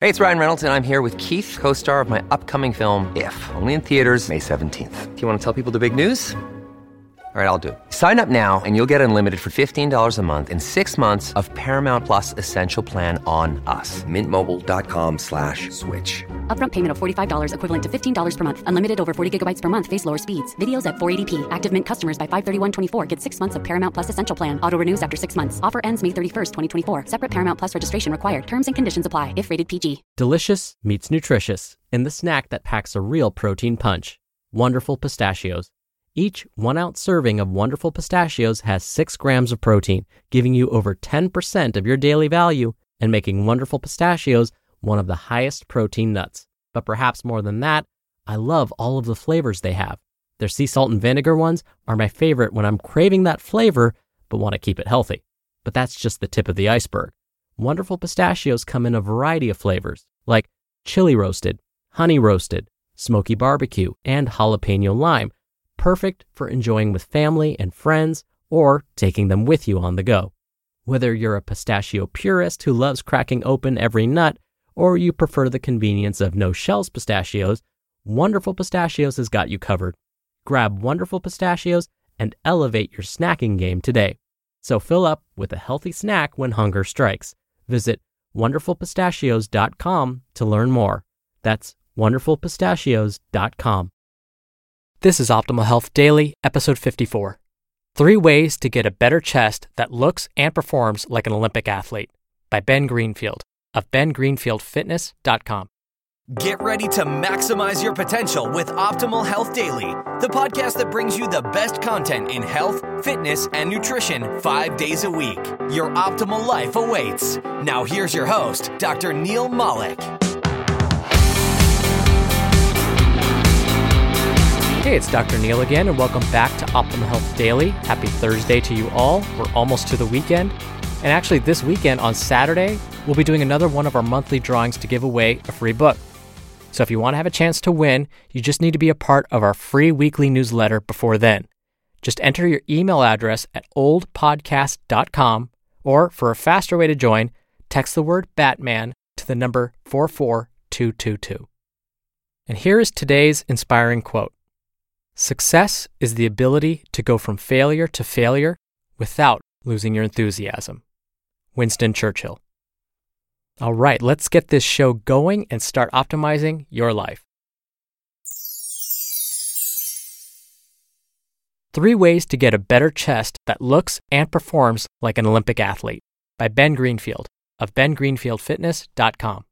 Hey, it's Ryan Reynolds, and I'm here with Keith, co-star of my upcoming film, If, only in theaters May 17th. Do you want to tell people the big news? All right, I'll do it. Sign up now and you'll get unlimited for $15 a month and 6 months of Paramount Plus Essential Plan on us. MintMobile.com/switch. Upfront payment of $45 equivalent to $15 per month. Unlimited over 40 gigabytes per month. Face lower speeds. Videos at 480p. Active Mint customers by 531.24 get 6 months of Paramount Plus Essential Plan. Auto renews after 6 months. Offer ends May 31st, 2024. Separate Paramount Plus registration required. Terms and conditions apply if rated PG. Delicious meets nutritious in the snack that packs a real protein punch. Wonderful Pistachios. Each 1-ounce serving of Wonderful Pistachios has 6 grams of protein, giving you over 10% of your daily value and making Wonderful Pistachios one of the highest protein nuts. But perhaps more than that, I love all of the flavors they have. Their sea salt and vinegar ones are my favorite when I'm craving that flavor but want to keep it healthy. But that's just the tip of the iceberg. Wonderful Pistachios come in a variety of flavors, like chili roasted, honey roasted, smoky barbecue, and jalapeno lime, perfect for enjoying with family and friends or taking them with you on the go. Whether you're a pistachio purist who loves cracking open every nut, or you prefer the convenience of no-shells pistachios, Wonderful Pistachios has got you covered. Grab Wonderful Pistachios and elevate your snacking game today. So fill up with a healthy snack when hunger strikes. Visit wonderfulpistachios.com to learn more. That's wonderfulpistachios.com. This is Optimal Health Daily, episode 54. 3 ways to get a better chest that looks and performs like an Olympic athlete, by Ben Greenfield of bengreenfieldfitness.com. Get ready to maximize your potential with Optimal Health Daily, the podcast that brings you the best content in health, fitness, and nutrition 5 days a week. Your optimal life awaits. Now here's your host, Dr. Neil Malik. Hey, it's Dr. Neil again, and welcome back to Optimal Health Daily. Happy Thursday to you all. We're almost to the weekend. And actually, this weekend on Saturday, we'll be doing another one of our monthly drawings to give away a free book. So if you want to have a chance to win, you just need to be a part of our free weekly newsletter before then. Just enter your email address at oldpodcast.com, or for a faster way to join, text the word Batman to the number 44222. And here is today's inspiring quote. Success is the ability to go from failure to failure without losing your enthusiasm. Winston Churchill. All right, let's get this show going and start optimizing your life. 3 ways to get a better chest that looks and performs like an Olympic athlete, by Ben Greenfield of bengreenfieldfitness.com.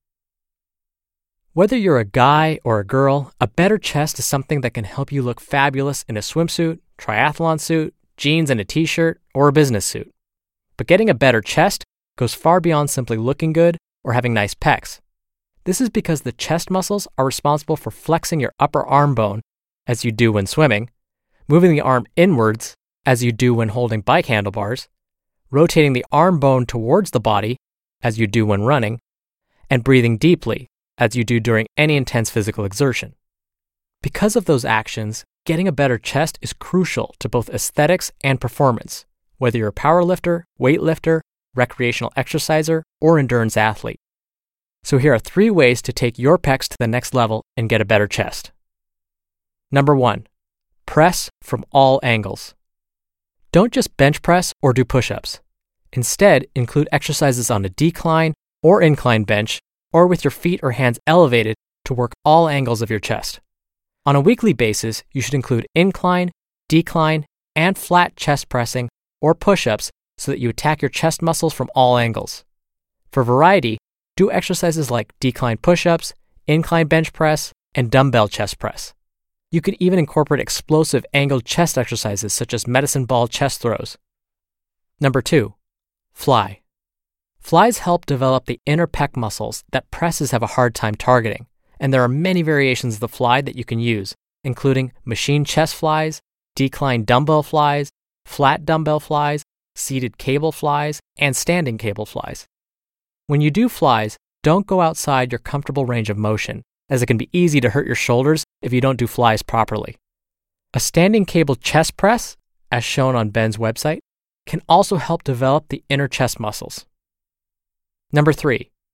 Whether you're a guy or a girl, a better chest is something that can help you look fabulous in a swimsuit, triathlon suit, jeans and a t-shirt, or a business suit. But getting a better chest goes far beyond simply looking good or having nice pecs. This is because the chest muscles are responsible for flexing your upper arm bone, as you do when swimming, moving the arm inwards, as you do when holding bike handlebars, rotating the arm bone towards the body, as you do when running, and breathing deeply, as you do during any intense physical exertion. Because of those actions, getting a better chest is crucial to both aesthetics and performance, whether you're a powerlifter, weightlifter, recreational exerciser, or endurance athlete. So here are 3 ways to take your pecs to the next level and get a better chest. Number 1, press from all angles. Don't just bench press or do push-ups. Instead, include exercises on a decline or incline bench, or with your feet or hands elevated to work all angles of your chest. On a weekly basis, you should include incline, decline, and flat chest pressing or push-ups so that you attack your chest muscles from all angles. For variety, do exercises like decline push-ups, incline bench press, and dumbbell chest press. You could even incorporate explosive angled chest exercises such as medicine ball chest throws. Number 2, fly. Flies help develop the inner pec muscles that presses have a hard time targeting, and there are many variations of the fly that you can use, including machine chest flies, decline dumbbell flies, flat dumbbell flies, seated cable flies, and standing cable flies. When you do flies, don't go outside your comfortable range of motion, as it can be easy to hurt your shoulders if you don't do flies properly. A standing cable chest press, as shown on Ben's website, can also help develop the inner chest muscles. Number 3,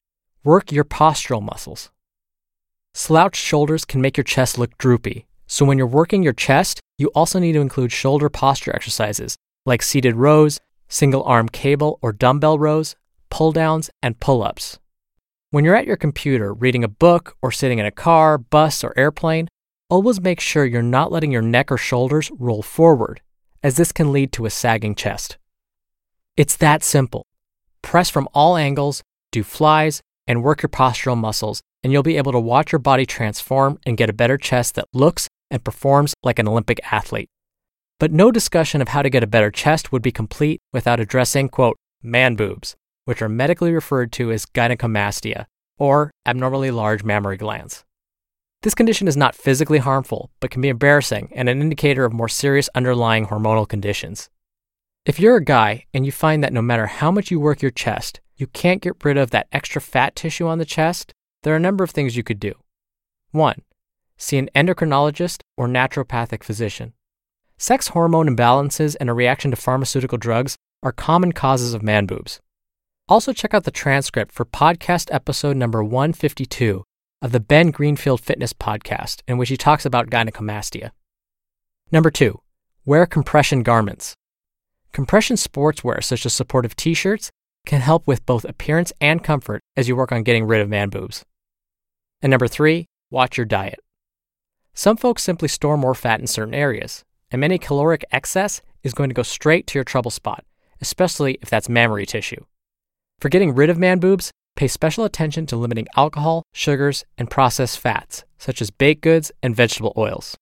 work your postural muscles. Slouched shoulders can make your chest look droopy, so when you're working your chest, you also need to include shoulder posture exercises like seated rows, single arm cable or dumbbell rows, pull downs, and pull-ups. When you're at your computer reading a book or sitting in a car, bus, or airplane, always make sure you're not letting your neck or shoulders roll forward, as this can lead to a sagging chest. It's that simple. Press from all angles, do flies, and work your postural muscles, and you'll be able to watch your body transform and get a better chest that looks and performs like an Olympic athlete. But no discussion of how to get a better chest would be complete without addressing, quote, man boobs, which are medically referred to as gynecomastia, or abnormally large mammary glands. This condition is not physically harmful, but can be embarrassing and an indicator of more serious underlying hormonal conditions. If you're a guy and you find that no matter how much you work your chest, you can't get rid of that extra fat tissue on the chest, there are a number of things you could do. 1. See an endocrinologist or naturopathic physician. Sex hormone imbalances and a reaction to pharmaceutical drugs are common causes of man boobs. Also check out the transcript for podcast episode number 152 of the Ben Greenfield Fitness Podcast, in which he talks about gynecomastia. Number 2, wear compression garments. Compression sportswear such as supportive t-shirts can help with both appearance and comfort as you work on getting rid of man boobs. And number 3, watch your diet. Some folks simply store more fat in certain areas, and any caloric excess is going to go straight to your trouble spot, especially if that's mammary tissue. For getting rid of man boobs, pay special attention to limiting alcohol, sugars, and processed fats, such as baked goods and vegetable oils.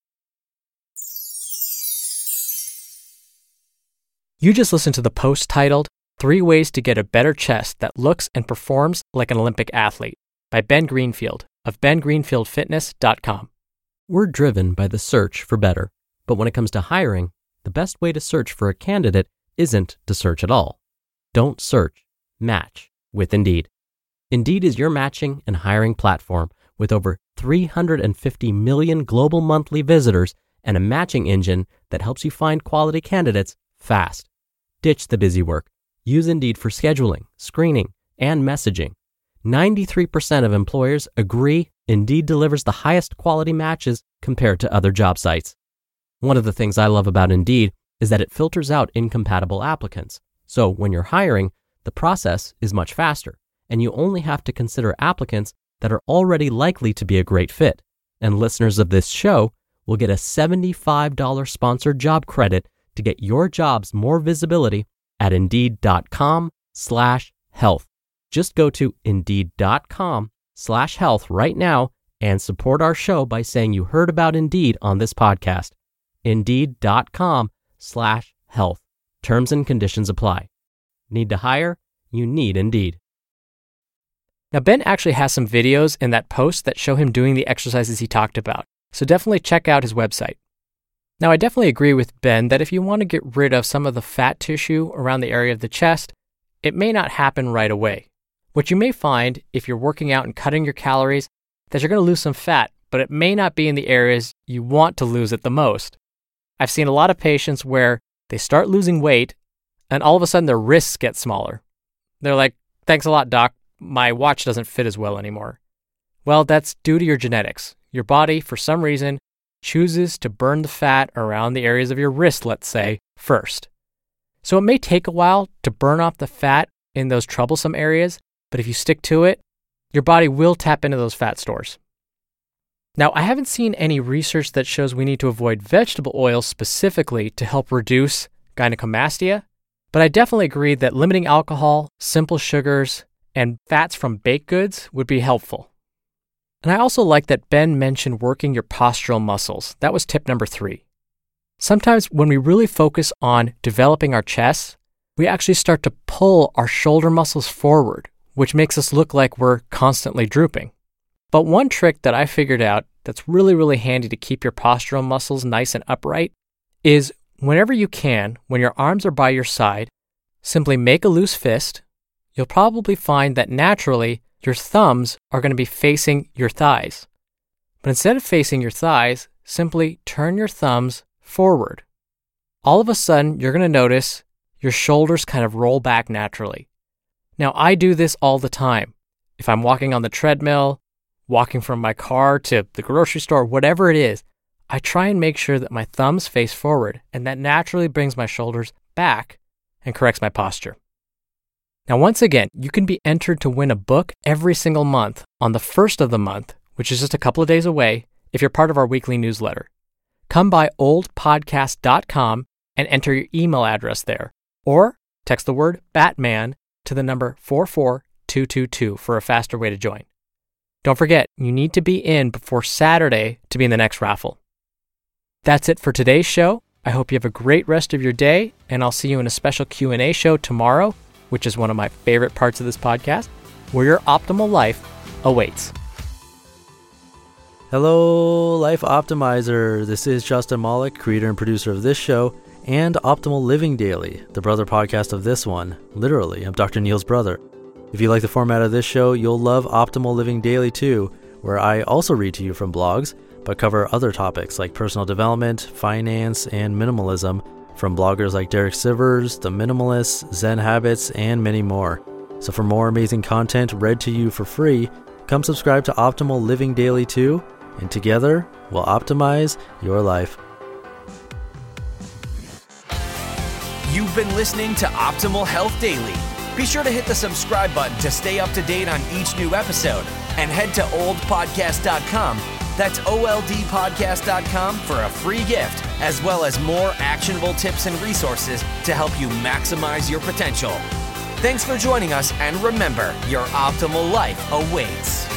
You just listened to the post titled 3 Ways to Get a Better Chest That Looks and Performs Like an Olympic Athlete by Ben Greenfield of bengreenfieldfitness.com. We're driven by the search for better, but when it comes to hiring, the best way to search for a candidate isn't to search at all. Don't search, match with Indeed. Indeed is your matching and hiring platform with over 350 million global monthly visitors and a matching engine that helps you find quality candidates fast. Ditch the busy work. Use Indeed for scheduling, screening, and messaging. 93% of employers agree Indeed delivers the highest quality matches compared to other job sites. One of the things I love about Indeed is that it filters out incompatible applicants. So when you're hiring, the process is much faster, and you only have to consider applicants that are already likely to be a great fit. And listeners of this show will get a $75 sponsored job credit to get your jobs more visibility at Indeed.com/health. Just go to Indeed.com/health right now and support our show by saying you heard about Indeed on this podcast. Indeed.com/health. Terms and conditions apply. Need to hire? You need Indeed. Now, Ben actually has some videos in that post that show him doing the exercises he talked about, so definitely check out his website. Now, I definitely agree with Ben that if you want to get rid of some of the fat tissue around the area of the chest, it may not happen right away. What you may find if you're working out and cutting your calories, that you're going to lose some fat, but it may not be in the areas you want to lose it the most. I've seen a lot of patients where they start losing weight and all of a sudden their wrists get smaller. They're like, "Thanks a lot, doc. My watch doesn't fit as well anymore." Well, that's due to your genetics. Your body, for some reason, chooses to burn the fat around the areas of your wrist, let's say, first. So it may take a while to burn off the fat in those troublesome areas, but if you stick to it, your body will tap into those fat stores. Now, I haven't seen any research that shows we need to avoid vegetable oils specifically to help reduce gynecomastia, but I definitely agree that limiting alcohol, simple sugars, and fats from baked goods would be helpful. And I also like that Ben mentioned working your postural muscles. That was tip number 3. Sometimes when we really focus on developing our chests, we actually start to pull our shoulder muscles forward, which makes us look like we're constantly drooping. But one trick that I figured out that's really, really handy to keep your postural muscles nice and upright is whenever you can, when your arms are by your side, simply make a loose fist. You'll probably find that naturally your thumbs are going to be facing your thighs. But instead of facing your thighs, simply turn your thumbs forward. All of a sudden, you're going to notice your shoulders kind of roll back naturally. Now, I do this all the time. If I'm walking on the treadmill, walking from my car to the grocery store, whatever it is, I try and make sure that my thumbs face forward, and that naturally brings my shoulders back and corrects my posture. Now, once again, you can be entered to win a book every single month on the first of the month, which is just a couple of days away, if you're part of our weekly newsletter. Come by oldpodcast.com and enter your email address there, or text the word Batman to the number 44222 for a faster way to join. Don't forget, you need to be in before Saturday to be in the next raffle. That's it for today's show. I hope you have a great rest of your day, and I'll see you in a special Q&A show tomorrow, which is one of my favorite parts of this podcast, where your optimal life awaits. Hello, Life Optimizer. This is Justin Malik, creator and producer of this show and Optimal Living Daily, the brother podcast of this one. Literally, I'm Dr. Neil's brother. If you like the format of this show, you'll love Optimal Living Daily too, where I also read to you from blogs, but cover other topics like personal development, finance, and minimalism from bloggers like Derek Sivers, The Minimalists, Zen Habits, and many more. So for more amazing content read to you for free, come subscribe to Optimal Living Daily too, and together we'll optimize your life. You've been listening to Optimal Health Daily. Be sure to hit the subscribe button to stay up to date on each new episode, and head to oldpodcast.com. That's oldpodcast.com for a free gift, as well as more actionable tips and resources to help you maximize your potential. Thanks for joining us, and remember, your optimal life awaits.